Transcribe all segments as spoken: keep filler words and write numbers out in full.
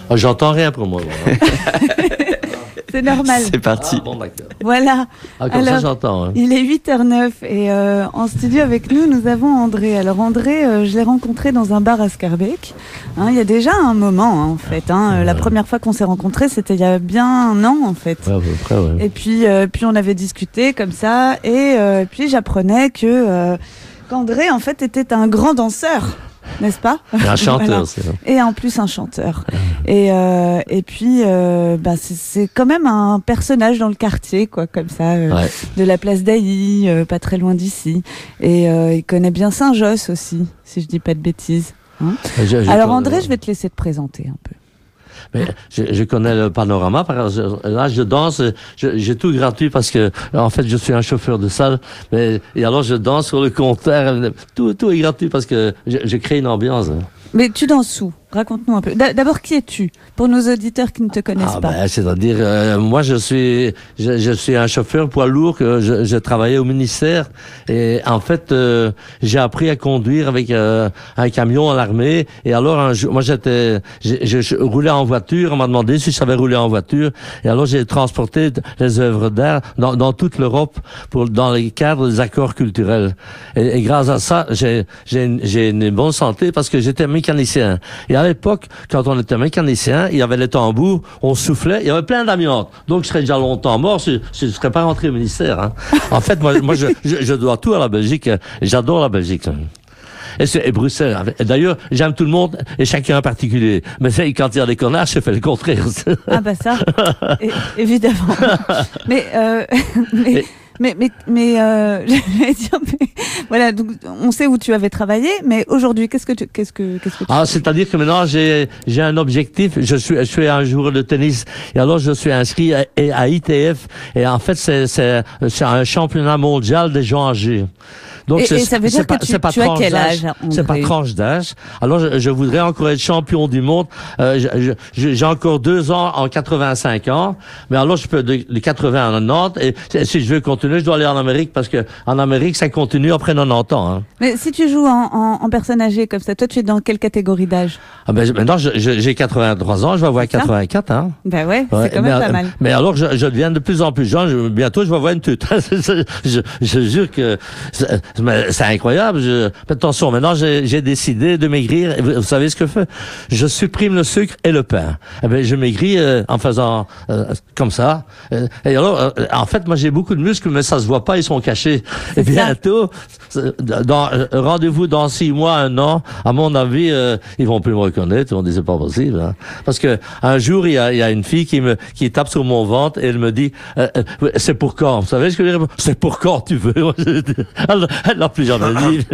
Oh, j'entends rien pour moi. C'est normal. C'est parti. Ah, bon, d'accord. Voilà. Ah, comme Alors, ça, j'entends. Hein. Il est huit heures zéro neuf et euh, en studio avec nous, nous avons André. Alors André, euh, je l'ai rencontré dans un bar à Schaerbeek. Hein, il y a déjà un moment, hein, en fait. Hein. La première fois qu'on s'est rencontrés, c'était il y a bien un an, en fait. Ouais, à peu près, ouais. Et puis, euh, puis on avait discuté comme ça. Et euh, puis j'apprenais que euh, qu'André, en fait, était un grand danseur. N'est-ce pas? Un chanteur, voilà. c'est ça. Et en plus un chanteur. Et euh, et puis euh, bah c'est, c'est quand même un personnage dans le quartier, quoi, comme ça, euh, Ouais. de la place d'Ailly, euh, pas très loin d'ici. Et euh, il connaît bien Saint-Josse aussi, si je dis pas de bêtises. Hein. Je- je Alors connais- André, je vais te laisser te présenter un peu. Mais je, je connais le panorama. Parce que là, je danse. je- J'ai tout gratuit parce que, en fait, je suis un chauffeur de salle. Mais et alors, je danse sur le compteur. Tout, tout est gratuit parce que je, je crée une ambiance. Mais tu danses où? Raconte-nous un peu. D'a- D'abord, qui es-tu? Pour nos auditeurs qui ne te connaissent Ah pas. ben, c'est-à-dire, euh, moi, je suis, je, je suis un chauffeur poids lourd. Que je, je travaillais au ministère et en fait, euh, j'ai appris à conduire avec euh, un camion à l'armée. Et alors, un jour, moi, j'étais, je, je, je roulais en voiture. On m'a demandé si je savais rouler en voiture. Et alors, j'ai transporté les œuvres d'art dans, dans toute l'Europe pour dans les cadres des accords culturels. Et, et grâce à ça, j'ai, j'ai, une, j'ai une bonne santé parce que j'étais mécanicien. Et à l'époque, quand on était mécanicien, il y avait les tambours, on soufflait, il y avait plein d'amiante. Donc, je serais déjà longtemps mort si si je ne serais pas rentré au ministère. Hein. En fait, moi, moi je, je, je dois tout à la Belgique. J'adore la Belgique. Et, c'est, et Bruxelles. Et d'ailleurs, j'aime tout le monde et chacun en particulier. Mais c'est, quand il y a des connards, je fais le contraire. Ah bah ça, é- évidemment. Mais, euh, mais, Et- mais, mais, mais, euh, je vais dire, mais, voilà, donc on sait où tu avais travaillé, mais aujourd'hui, qu'est-ce que tu, qu'est-ce que, qu'est-ce que tu Ah, fais? c'est-à-dire que maintenant j'ai j'ai un objectif. Je suis je suis un joueur de tennis et alors je suis inscrit à, à I T F et en fait c'est c'est c'est un championnat mondial des gens âgés. Donc Et- c'est- et ça veut c'est dire pas- que tu- c'est pas tu as tranche quel d'âge, âge, C'est pas André tranche d'âge. Alors je, je voudrais encore être champion du monde. Euh, je- je- j'ai encore deux ans en quatre-vingt-cinq ans, mais alors je peux de, de quatre-vingts à quatre-vingt-dix et si je veux continuer, je dois aller en Amérique parce que en Amérique ça continue après quatre-vingt-dix ans. Hein. Mais si tu joues en, en, en personne âgée comme ça, toi tu es dans quelle catégorie d'âge? Ah ben, maintenant, je- je- j'ai quatre-vingt-trois ans, je vais avoir C'est ça. quatre-vingt-quatre, hein. Ben ouais, Ouais, c'est quand mais, même pas euh, mal. Mais alors, je, je deviens de plus en plus jeune. Je- bientôt, je vais avoir une tute. je, je jure que c'est, mais c'est incroyable. Je, attention, maintenant, j'ai, j'ai décidé de maigrir. Et Vous, vous savez ce que je fais? Je supprime le sucre et le pain. Eh ben, je maigris euh, en faisant euh, comme ça. Euh, Et alors, euh, en fait, moi, j'ai beaucoup de muscles, mais ça se voit pas. Ils sont cachés. C'est Et ça. bientôt, c'est- dans, euh, rendez-vous dans six mois, un an. À mon avis, euh, ils vont plus me reconnaître. Ils vont dire c'est pas possible. Hein. Parce que un jour, il y a, il y a une fille qui me qui tape sur mon ventre et elle me dit euh, euh, c'est pour quand? Vous savez ce que je dis? C'est pour quand tu veux. Elle elle n'a plus jamais dit.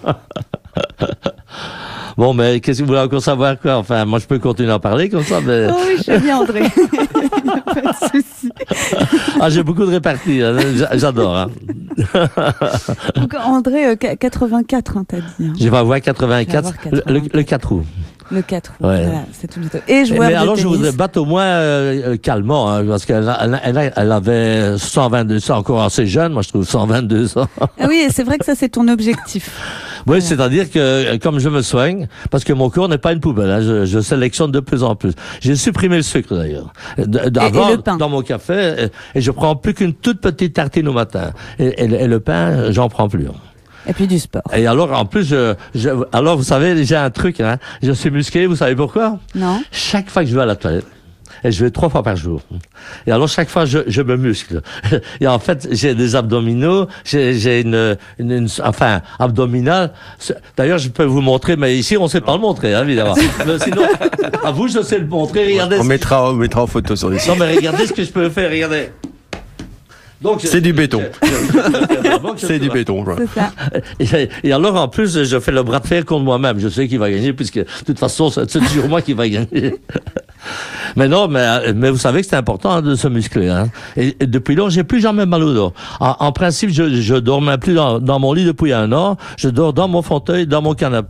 Bon, mais qu'est-ce que vous voulez encore savoir quoi? Enfin, moi je peux continuer à parler comme ça, mais Oh oui, je sais bien, André. Il n'y a pas de souci. ah j'ai beaucoup de réparties. Hein. J'a- J'adore. Hein. Donc, André, euh, qu- quatre-vingt-quatre, hein, t'as dit. Hein. Je vais avoir Je vais quatre-vingt-quatre, avoir le, le, quatre-vingt-quatre. le quatre août. Le quatre, Ouais. voilà, c'est tout bientôt. Et joueur Mais de alors, je tennis. voudrais battre au moins euh, euh, calmement, hein, parce qu'elle a- elle, a- elle, a- elle avait cent vingt-deux ans, encore assez jeune, moi je trouve cent vingt-deux ans. Ah oui, c'est vrai que ça, c'est ton objectif. Oui, Voilà. c'est-à-dire que euh, comme je me soigne, parce que mon corps n'est pas une poubelle, hein, je, je sélectionne de plus en plus. J'ai supprimé le sucre d'ailleurs. D- D'avant, et le pain. dans mon café, euh, et je prends plus qu'une toute petite tartine au matin. Et, et le- et le pain, j'en prends plus. Et puis du sport. Et alors, en plus, je, je, alors vous savez, j'ai un truc, hein, je suis musclé, vous savez pourquoi? Non? Chaque fois que je vais à la toilette, et je vais trois fois par jour. Et alors, chaque fois, je, je me muscle. Et en fait, j'ai des abdominaux, j'ai, j'ai une, une, une- enfin, abdominale. C'est- D'ailleurs, je peux vous montrer, mais ici, on sait pas le montrer, hein, évidemment. Mais sinon, à vous, je sais le montrer. Regardez. On ce- mettra, on mettra en photo sur les sites. Non, mais regardez ce que je peux faire, regardez. Donc, je- C'est du béton. je- je- je- je- C'est du béton, quoi. C'est ça. Et, et alors, en plus, je fais le bras de fer contre moi-même. Je sais qui va gagner, puisque, de toute façon, c'est c'est toujours moi qui va gagner. Mais non, mais, mais vous savez que c'est important hein, de se muscler. Hein. Et, et depuis lors, j'ai plus jamais mal au dos. En, en principe, je, je dormais plus dans, dans mon lit depuis un an. Je dors dans mon fauteuil, dans mon canapé.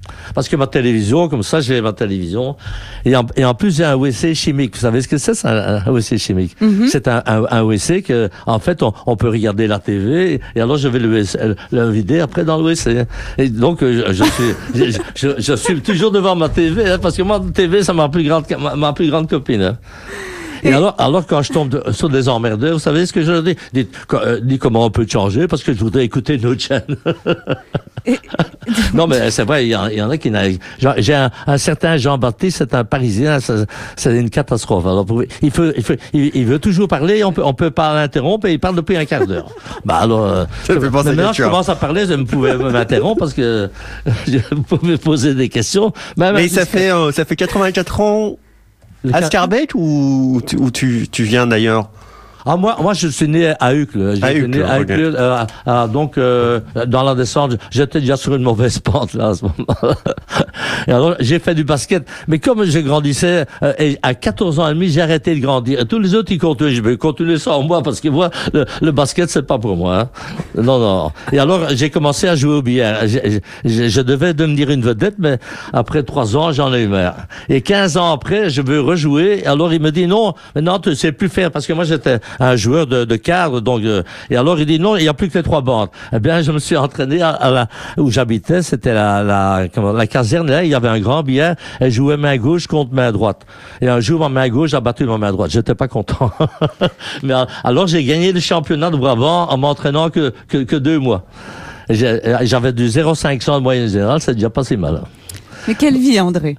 Parce que ma télévision, comme ça, j'ai ma télévision. Et en, et en plus, j'ai un W C chimique. Vous savez ce que c'est, c'est un, un W C chimique? Mm-hmm. C'est un, un, un W C que, en fait, on, on peut regarder la T V. Et alors, je vais le, le vider après dans le W C. Et donc, je, je suis, je, je, je suis toujours devant ma T V, hein, parce que moi, la T V, c'est ma plus grande, ma, ma plus grande copine. Hein. Et alors, alors quand je tombe de, sur des emmerdeurs, vous savez ce que je leur dis? Dites, euh, dis comment on peut changer, parce que je voudrais écouter une autre chaîne. Et... non, mais c'est vrai, il y, y en a qui n'arrivent. J'ai un, un certain Jean-Baptiste, c'est un Parisien, c'est une catastrophe. Alors, il, faut, il, faut, il, il veut toujours parler, on peut, on peut pas l'interrompre, et il parle depuis un quart d'heure. Bah alors, euh, je, maintenant je commence à parler, je me pouvais m'interrompre parce que vous pouvez me poser des questions. Mais, mais ça fait, euh, ça fait quatre-vingt-quatre ans. À Scarbeck ou tu, ou tu, tu viens d'ailleurs? Ah, moi, moi, je suis né à Uccle. J'étais né à Uccle, okay. euh, euh, donc, euh, dans la descente, j'étais déjà sur une mauvaise pente, là, à ce moment-là. Et alors, j'ai fait du basket. Mais comme je grandissais, euh, et à quatorze ans et demi, j'ai arrêté de grandir. Et tous les autres, ils continuent. Je vais continuer ça en moi, parce que moi, le, le basket, c'est pas pour moi, hein. Non, non. Et alors, j'ai commencé à jouer au billard. Je, je, je devais devenir une vedette, mais après trois ans, j'en ai eu marre. Et quinze ans après, je veux rejouer. Alors, il me dit, non, maintenant, tu sais plus faire, parce que moi, j'étais un joueur de, de cadre, donc, euh, et alors il dit non, il n'y a plus que les trois bandes. Eh bien, je me suis entraîné à, à la, où j'habitais, c'était la, la, comment, la caserne, là, il y avait un grand billard, et je jouais main gauche contre main droite. Et un jour, ma main gauche a battu ma main droite. J'étais pas content. Mais alors, j'ai gagné le championnat de Brabant en m'entraînant que, que, que deux mois. J'avais du zéro virgule cinq cents de moyenne générale, c'est déjà pas si mal. Mais quelle vie, André?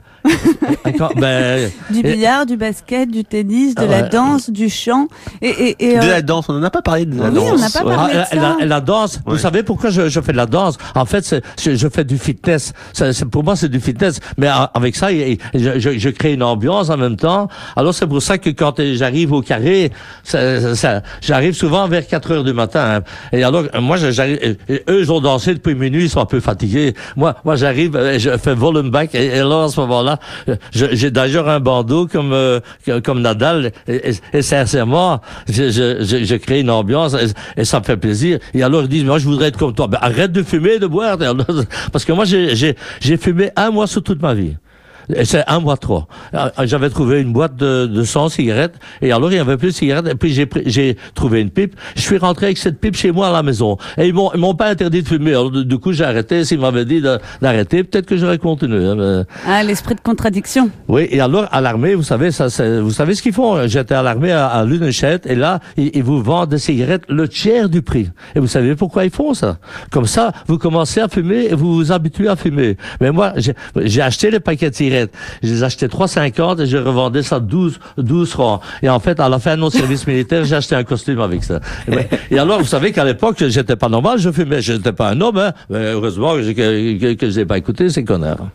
ben, du billard, et... du basket, du tennis, de ah ouais. la danse, du chant et, et, et de euh... la danse. On n'en a pas parlé de la oui, danse. On n'a pas parlé ah, de ça. La, la danse. Ouais. Vous savez pourquoi je, je fais de la danse? En fait, c'est, je, je fais du fitness. C'est, c'est, pour moi, c'est du fitness. Mais avec ça, je, je, je crée une ambiance en même temps. Alors c'est pour ça que quand j'arrive au carré, ça, ça, j'arrive souvent vers quatre heures du matin. Hein. Et alors, moi, j'arrive. Eux, ils ont dansé depuis minuit, ils sont un peu fatigués. Moi, moi, j'arrive, je fais volume back. Et, et là, à ce moment-là, je, j'ai d'ailleurs un bandeau comme euh, comme Nadal et, et, et sincèrement je, je, je, je crée une ambiance et, et ça me fait plaisir. Et alors ils disent moi je voudrais être comme toi. Ben arrête de fumer, de boire, parce que moi j'ai j'ai j'ai fumé un mois sur toute ma vie. Et c'est un mois trois. J'avais trouvé une boîte de, de cent cigarettes, et alors il y avait plus de cigarettes, et puis j'ai pris, j'ai trouvé une pipe. Je suis rentré avec cette pipe chez moi à la maison. Et ils m'ont, ils m'ont pas interdit de fumer. Alors, du coup, j'ai arrêté. S'ils m'avaient dit de, d'arrêter, peut-être que j'aurais continué. Hein, mais... Ah, l'esprit de contradiction. Oui, et alors, à l'armée, vous savez, ça, c'est, vous savez ce qu'ils font? J'étais à l'armée à, à Lunechette, et là, ils, ils vous vendent des cigarettes le tiers du prix. Et vous savez pourquoi ils font ça? Comme ça, vous commencez à fumer et vous vous habituez à fumer. Mais moi, j'ai, j'ai acheté les paquets de cigarettes. Je les achetais trois cinquante et je revendais ça douze francs. Et en fait, à la fin de mon service militaire, j'ai acheté un costume avec ça. Et, ben, et alors, vous savez qu'à l'époque, j'étais pas normal, je fumais. Je n'étais pas un homme, hein. Mais heureusement que, que, que, que je n'ai pas écouté ces connards.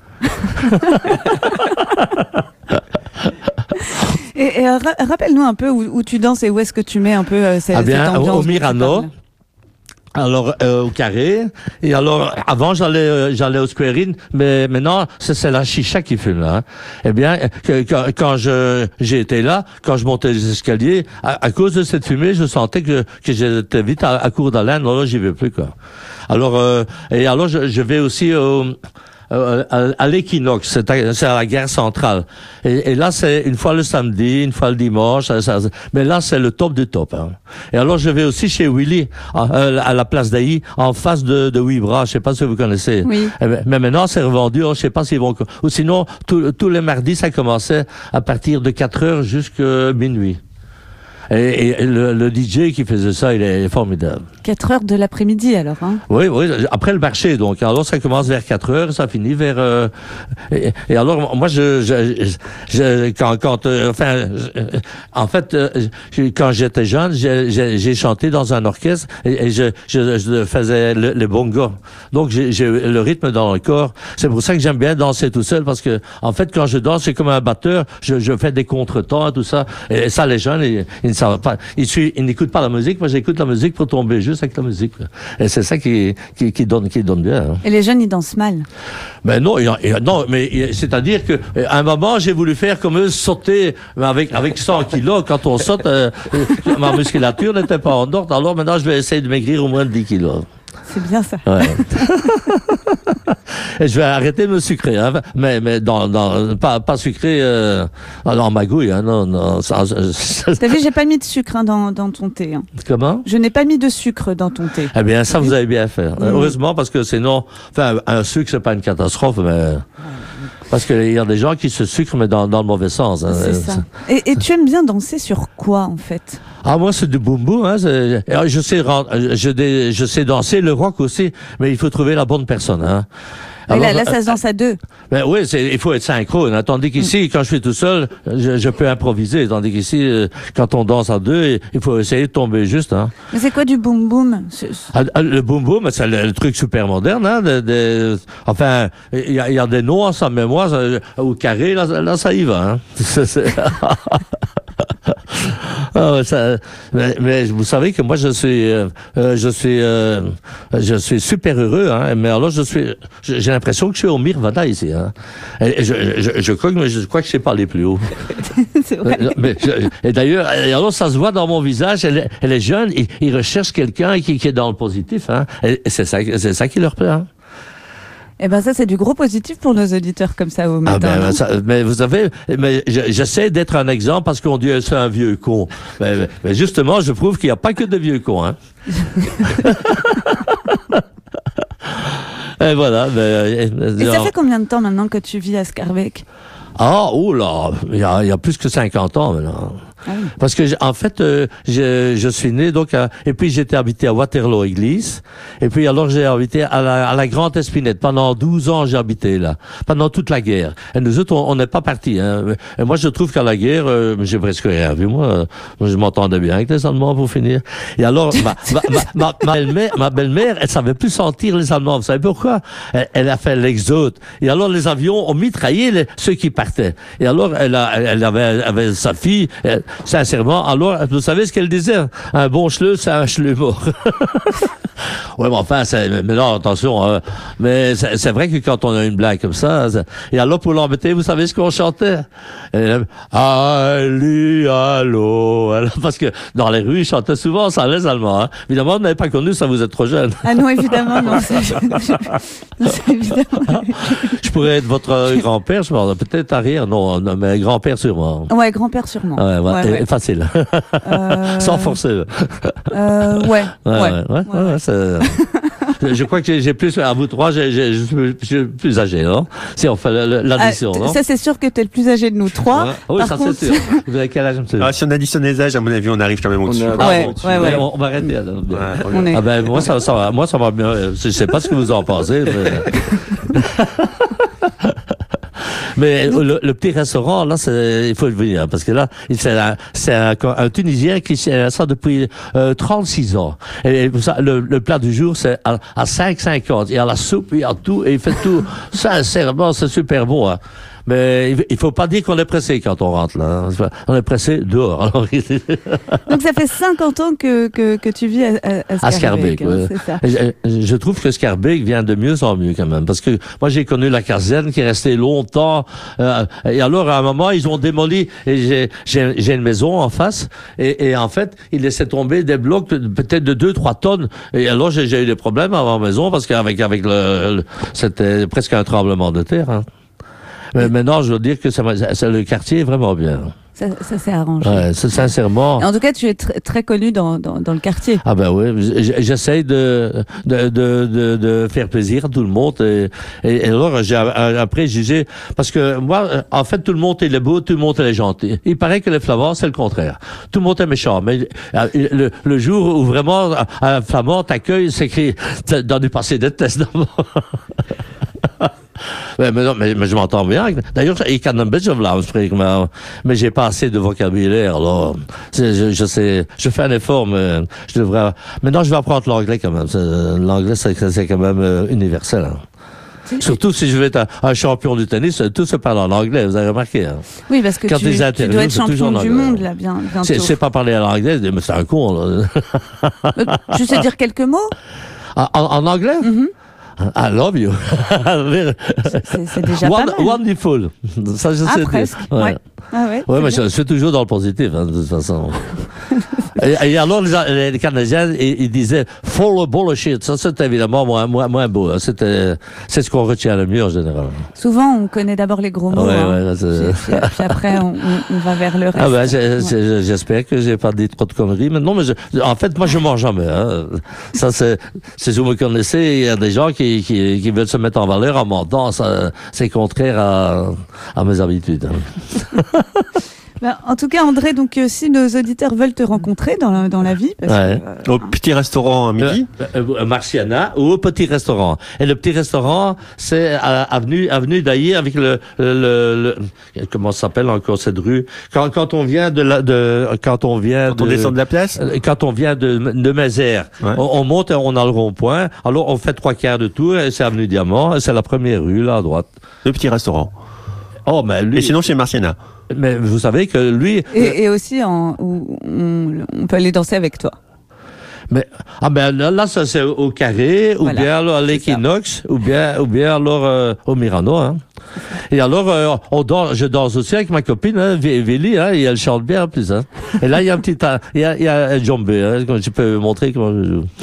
Et, et ra- rappelle-nous un peu où, où tu danses et où est-ce que tu mets un peu euh, cette, ah bien, cette ambiance. Au Mirano. Alors euh, au carré, et alors avant j'allais euh, j'allais au Square In, mais maintenant c'est, c'est la chicha qui fume là. Hein. Eh bien que, que, quand je j'ai été là, quand je montais les escaliers, à, à cause de cette fumée, je sentais que que j'étais vite à, à court d'haleine. Alors là j'y vais plus quoi. Alors euh, et alors je, je vais aussi au Euh, à, à l'équinoxe, c'est à, c'est à la gare centrale. Et, et là, c'est une fois le samedi, une fois le dimanche. Ça, ça, mais là, c'est le top du top. Hein. Et alors, je vais aussi chez Willy, à, à la place d'Ailly, en face de, de Wibra. Je sais pas si vous connaissez. Oui. Mais maintenant, c'est revendu. Je sais pas s'ils vont. Ou sinon, tous les mardis, ça commençait à partir de quatre heures jusqu'à minuit. Et, et le, le D J qui faisait ça, il est formidable. quatre heures de l'après-midi, alors, hein? Oui, oui, après le marché, donc. Alors, ça commence vers quatre heures, ça finit vers... Euh, et, et alors, moi, je... je, je quand, quand euh, enfin, je, en fait, euh, quand j'étais jeune, j'ai, j'ai, j'ai chanté dans un orchestre et, et je, je, je faisais le, les bongos. Donc, j'ai, j'ai le rythme dans le corps. C'est pour ça que j'aime bien danser tout seul, parce que, en fait, quand je danse, c'est comme un batteur. Je, je fais des contretemps et tout ça. Et ça, les jeunes, ils, ils ne savent pas. Ils, suivent, ils n'écoutent pas la musique. Moi, j'écoute la musique pour tomber juste avec la musique. Et c'est ça qui, qui, qui donne, qui donne bien. Hein. Et les jeunes, ils dansent mal. Mais non, et, et, non, mais c'est-à-dire que à un moment, j'ai voulu faire comme eux, sauter avec avec cent kilos. Quand on saute, euh, ma musculature n'était pas en ordre. Alors maintenant, je vais essayer de maigrir au moins de dix kilos. C'est bien ça. Ouais. Et je vais arrêter de me sucrer, hein, mais mais dans dans pas pas sucré euh, en magouille, hein, non non. Ça, ça, T'as vu, j'ai pas mis de sucre hein, dans dans ton thé. Hein. Comment? Je n'ai pas mis de sucre dans ton thé. Eh bien, ça vous avez bien fait. Mmh. Heureusement, parce que sinon, enfin, un sucre c'est pas une catastrophe, mais parce qu'il y a des gens qui se sucrent mais dans dans le mauvais sens. Hein. C'est ça. Et, et tu aimes bien danser sur quoi en fait? Ah, moi, c'est du boom boom, hein. Je sais, je, je sais danser le rock aussi, mais il faut trouver la bonne personne, hein. Alors, là, là, ça se danse à deux. Ben oui, c'est, il faut être synchrone, hein. Tandis qu'ici, mm. quand je suis tout seul, je, je peux improviser. Tandis qu'ici, quand on danse à deux, il faut essayer de tomber juste, hein. Mais c'est quoi du boom boom? Ah, le boom boom, c'est le, le truc super moderne, hein. De, de, enfin, il y a, y a des noms ensemble, mais moi, au carré, là, là, ça y va, hein. Ah, ça, mais, mais vous savez que moi je suis, euh, je suis, euh, je suis super heureux. Hein, mais alors je suis, j'ai l'impression que je suis au Nirvana ici. Hein, et je, je, je crois que je crois que je sais parler plus haut. C'est vrai. Mais je, et d'ailleurs, alors ça se voit dans mon visage. Elle, elle est jeune. Ils, ils recherchent quelqu'un qui, qui est dans le positif. Hein, et c'est ça, c'est ça qui leur plaît. Hein. Eh ben ça c'est du gros positif pour nos auditeurs comme ça au matin. Ah ben, ça, mais vous savez, mais j'essaie d'être un exemple parce qu'on dit c'est un vieux con. Mais, mais justement, je prouve qu'il n'y a pas que de vieux cons. Hein. Et voilà. Mais, et ça fait combien de temps maintenant que tu vis à Schaerbeek? Ah, oh là, il y a, il y a plus que cinquante ans maintenant. Ah oui. Parce que, en fait, euh, je, je suis né, donc, à, et puis j'étais habité à Waterloo-Église, et puis alors j'ai habité à la, à la Grande Espinette. Pendant douze ans, j'ai habité là, pendant toute la guerre. Et nous autres, on n'est pas partis. Hein. Et moi, je trouve qu'à la guerre, euh, j'ai presque rien vu. Moi, moi je m'entendais bien avec les Allemands pour finir. Et alors, ma, ma, ma, ma, ma belle-mère, ma belle-mère, elle savait plus sentir les Allemands. Vous savez pourquoi? Elle, elle a fait l'exode. Et alors, les avions ont mitraillé les, ceux qui partaient. Et alors, elle, a, elle avait, avait sa fille. Elle, sincèrement, alors, vous savez ce qu'elle disait? Un bon chleu, c'est un chleu mort. Ouais, mais enfin, c'est, mais non, attention, hein, mais c'est, c'est vrai que quand on a une blague comme ça, et alors pour l'embêter, vous savez ce qu'on chantait? Allez, allô, parce que dans les rues, ils chantaient souvent ça, les Allemands, hein. Évidemment, vous n'avez pas connu ça, vous êtes trop jeune. Ah non, évidemment, non, c'est, non, c'est évidemment. Je pourrais être votre grand-père, je pense, peut-être arrière, non, non, mais grand-père sûrement. Ouais, grand-père sûrement. Ouais, ouais, ouais, ouais. Facile. Euh... Sans forcer. Euh, ouais, ouais, ouais, ouais, ouais, ouais, c'est... Je crois que j'ai, j'ai plus, à vous trois, j'ai, j'ai, je, suis, je suis plus âgé, non? Si on fait l'addition, ah, non? Ça, c'est sûr que t'es le plus âgé de nous trois. Ouais. Oui, Par ça, contre... c'est sûr. Vous avez quel âge, monsieur? Ah, si on additionne les âges, à mon avis, on arrive quand même au-dessus. Ah, ouais, au-dessus. ouais, ouais. On, on va arrêter, alors. Ouais, on est... Ah, ben, moi, ça, ça va, moi, ça va bien. Je sais pas ce que vous en pensez, mais... Mais le, le petit restaurant, là, c'est, il faut le venir, parce que là, c'est un, c'est un, un Tunisien qui fait ça depuis euh, trente-six ans. Et, et ça, le, le plat du jour, c'est à, à cinq cinquante. Il y a la soupe, il y a tout, et il fait tout. Sincèrement, c'est super bon, hein. Mais il faut pas dire qu'on est pressé quand on rentre là. On est pressé dehors. Alors... Donc ça fait cinquante ans que que, que tu vis à, à, à Schaerbeek. À Schaerbeek, hein, ouais. C'est ça. Je, je trouve que Schaerbeek vient de mieux en mieux quand même, parce que moi j'ai connu la caserne qui est restée longtemps. Euh, et alors à un moment ils ont démoli. Et j'ai j'ai, j'ai une maison en face et, et en fait ils laissaient tomber des blocs de, peut-être de deux trois tonnes. Et alors j'ai, j'ai eu des problèmes à ma maison parce qu'avec avec le, le c'était presque un tremblement de terre. Hein. Mais maintenant, je veux dire que ça, ça, le quartier est vraiment bien. Ça, ça s'est arrangé. Ouais, c'est sincèrement. Et en tout cas, tu es tr- très connu dans, dans, dans le quartier. Ah ben oui, j'essaye de, de, de, de, de faire plaisir à tout le monde. Et, et, et alors, j'ai après jugé, parce que moi, en fait, tout le monde est beau, tout le monde est gentil. Il paraît que les Flamands, c'est le contraire. Tout le monde est méchant. Mais le, le jour où vraiment un Flamand t'accueille, c'est qu'il dans du passé de test d'abord. Mais, mais, non, mais, mais je m'entends bien. D'ailleurs, ik kan een beetje Vlaams spreken, mais, mais j'ai pas assez de vocabulaire. Alors, je, je sais, je fais un effort, mais je devrais. Maintenant, je vais apprendre l'anglais quand même. L'anglais, c'est, c'est quand même euh, universel. Hein. Surtout si je veux être un, un champion du tennis, tout se parle en anglais, vous avez remarqué. Hein. Oui, parce que tu, tu dois être champion du monde, là, bien, bientôt. C'est, c'est pas parler à l'anglais, mais c'est un con, là. Tu sais dire quelques mots? En, en anglais? Mm-hmm. I love you. c'est, c'est déjà One, pas mal. Wonderful. Ça, je ah, sais presque. dire. Ouais. Ouais. Ah ouais. Ouais, mais bien. Je suis toujours dans le positif, hein, de toute façon. Et, et alors, les, les Canadiens, ils, ils disaient « full of bullshit ». Ça, c'était évidemment moins, moins, moins beau. Hein. C'était, c'est ce qu'on retient le mieux, en général. Souvent, on connaît d'abord les gros mots. Ouais, hein. ouais, puis, puis, puis après, on, on va vers le reste. Ah ben, j'ai, Ouais. j'ai, j'espère que j'ai pas dit trop de conneries. Mais non, mais je, en fait, moi, je mens jamais. Hein. Ça, c'est, c'est, vous me connaissez, il y a des gens qui, qui, qui veulent se mettre en valeur en mentant. Ça, c'est contraire à, à mes habitudes. Hein. Ben, en tout cas, André, donc euh, si nos auditeurs veulent te rencontrer dans la, dans la vie, parce Ouais. que, euh, Au petit restaurant à midi. Euh, euh, Marciana ou au petit restaurant. Et le petit restaurant, c'est à, avenue avenue d'Ailly avec le, le, le, le comment ça s'appelle encore cette rue. Quand quand on vient de la de quand on vient Quand on de, descend de la place. euh, quand on vient de de Mézère, Ouais. on, on monte, et on a le rond-point. Alors on fait trois quarts de tour et c'est avenue Diamant. Et c'est la première rue là à droite. Le petit restaurant. Oh mais lui. Et sinon chez Marciana. Mais vous savez que lui. et, et aussi, en, où on, on peut aller danser avec toi. Mais ah ben là, là ça c'est au Carré ou Voilà, bien alors à l'Equinox ou bien ou bien alors euh, au Mirano hein. Et alors euh, on danse, je danse aussi avec ma copine hein, Vélie hein, et elle chante bien en plus hein. Et là il y a un petit ta- il y a il y a un djembé hein, je peux montrer comment je joue.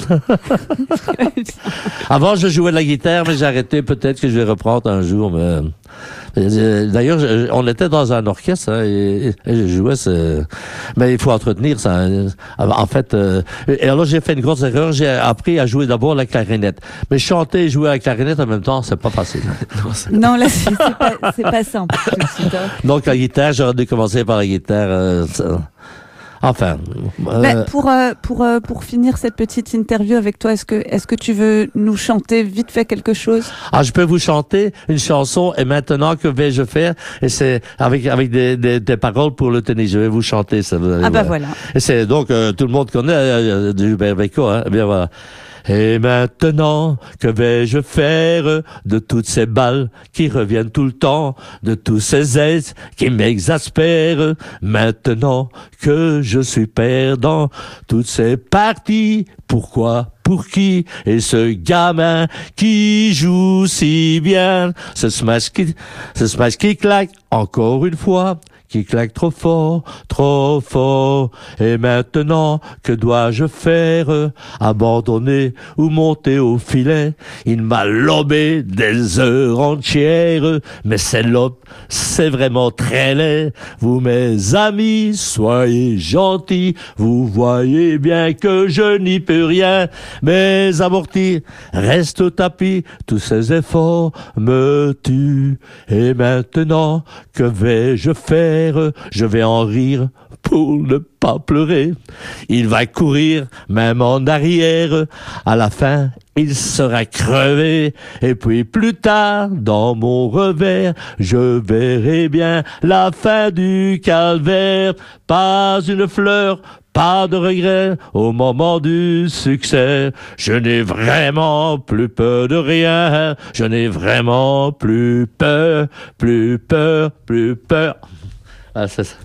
Avant je jouais de la guitare mais j'ai arrêté, peut-être que je vais reprendre un jour mais d'ailleurs, je, on était dans un orchestre hein, et, et je jouais. C'est... Mais il faut entretenir ça. Hein. En fait, euh, et alors j'ai fait une grosse erreur. J'ai appris à jouer d'abord la clarinette. Mais chanter et jouer à la clarinette en même temps, c'est pas facile. Non, là, c'est, c'est, pas, c'est pas simple. tout de suite, hein. Donc la guitare, j'aurais dû commencer par la guitare. Euh, ça... Enfin. Euh... Ben, pour euh, pour euh, pour finir cette petite interview avec toi, est-ce que est-ce que tu veux nous chanter vite fait quelque chose? Ah, je peux vous chanter une chanson. Et maintenant, que vais-je faire? Et c'est avec avec des, des, des paroles pour le tennis. Je vais vous chanter ça. Ah bah voilà. Et c'est donc euh, tout le monde connaît euh, du Hubert Bécaud. Hein. Eh bien voilà. Et maintenant, que vais-je faire de toutes ces balles qui reviennent tout le temps, de tous ces aides qui m'exaspèrent, maintenant que je suis perdant, toutes ces parties, pourquoi, pour qui, et ce gamin qui joue si bien, ce smash qui, ce smash qui claque encore une fois, qui claque trop fort, trop fort. Et maintenant, que dois-je faire? Abandonner ou monter au filet? Il m'a lobé des heures entières, mais c'est lobe, c'est vraiment très laid. Vous, mes amis, soyez gentils, vous voyez bien que je n'y peux rien. Mes amortis restent au tapis, tous ces efforts me tuent. Et maintenant, que vais-je faire? Je vais en rire pour ne pas pleurer. Il va courir même en arrière. À la fin, il sera crevé. Et puis plus tard, dans mon revers, je verrai bien la fin du calvaire. Pas une fleur, pas de regret au moment du succès. Je n'ai vraiment plus peur de rien. Je n'ai vraiment plus peur, plus peur, plus peur. Ah, c'est ça.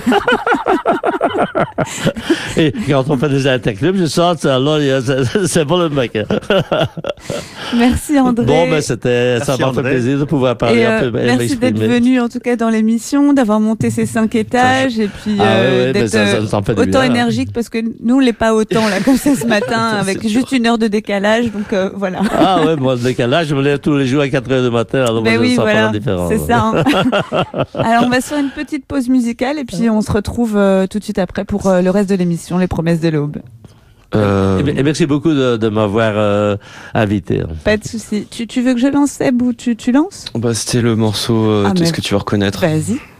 Et quand on fait des interclubs, je sens que alors, c'est, c'est pas le mec. Merci André. Bon, ben c'était, Merci, ça m'a fait André. plaisir de pouvoir parler Et, un euh, peu. et merci d'être m'exprimer. venu en tout cas dans l'émission, d'avoir monté ces cinq étages et puis Ah, euh, ouais, ouais, mais d'être ça- ça- euh, ça me fait du autant bien. énergique parce que nous on l'est pas autant là comme ça ce matin avec C'est juste une heure de décalage donc euh, voilà. Ah ouais, moi, le décalage, je me lève tous les jours à quatre heures du matin, alors Ben moi, oui je sens pas voilà, la différence. c'est ça. hein. Alors on va se faire une petite pause musicale et puis on se retrouve euh, tout de suite après pour euh, le reste de l'émission, les promesses de l'aube. Euh, Et, et merci beaucoup de, de m'avoir euh, invité. Pas de souci. Tu, tu veux que je lance Seb ou tu, tu lances? Bah, c'était le morceau, euh, Ah, de mais- ce que tu vas reconnaître. Vas-y.